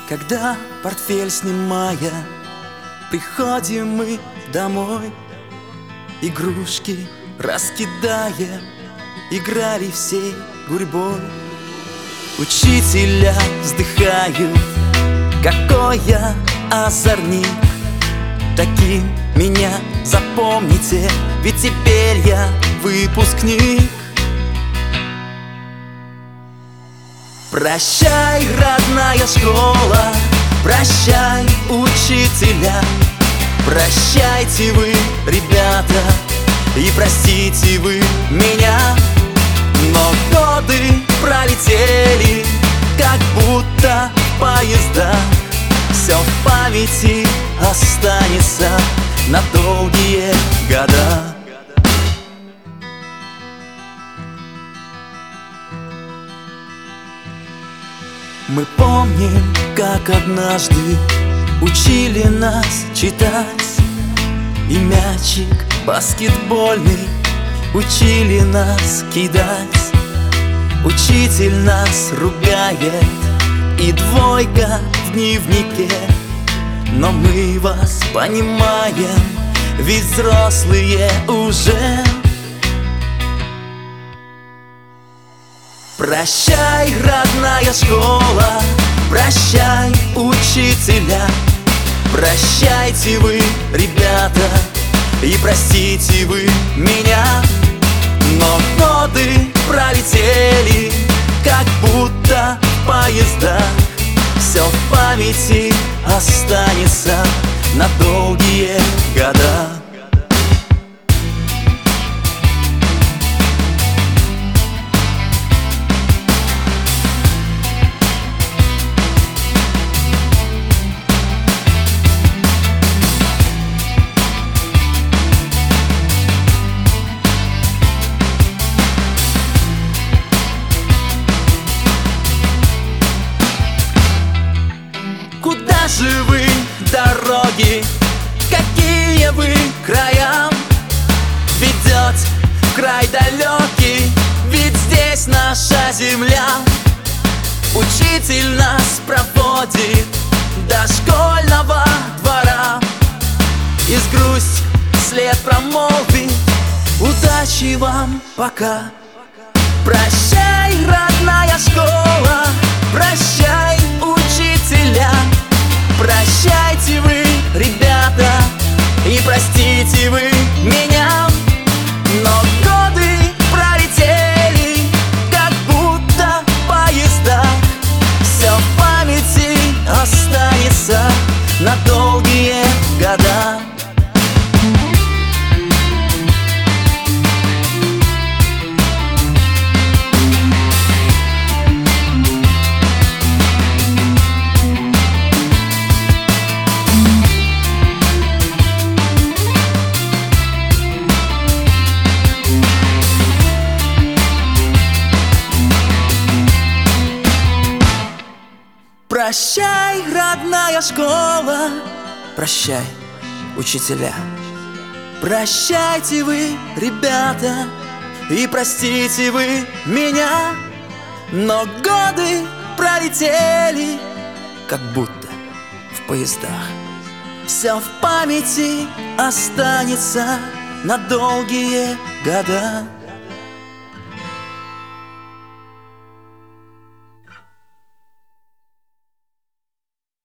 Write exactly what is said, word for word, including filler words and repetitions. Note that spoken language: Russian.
Когда портфель снимая, приходим мы домой, игрушки раскидая, играли всей гурьбой. Учителя вздыхают, какой я озорник. Таким меня запомните, ведь теперь я выпускник. Прощай, родная школа, прощай, учителя. Прощайте вы, ребята, и простите вы меня. Но годы пролетели, как будто в поездах. Все в памяти останется на долгие года. Мы помним, как однажды учили нас читать, и мячик баскетбольный учили нас кидать. Учитель нас ругает, и двойка в дневнике, но мы вас понимаем, ведь взрослые уже. Прощай, родная школа, прощай, учителя. Прощайте вы, ребята, и простите вы меня. Но годы пролетели, как будто в поездах. Все в памяти останется на долгие года. Куда же вы, дороги, какие вы краям ведете в край далекий, ведь здесь наша земля. Учитель нас проводит до школьного двора, и с грустью вслед промолвит: удачи вам, пока. Прощай, родная школа, прощай, учителя. Прощайте вы, ребята, и простите вы меня. Но годы пролетели, как будто в поездах. Все в памяти останется на долгие года. Прощай, родная школа, прощай, учителя. Прощайте вы, ребята, и простите вы меня. Но годы пролетели, как будто в поездах. Все в памяти останется на долгие года.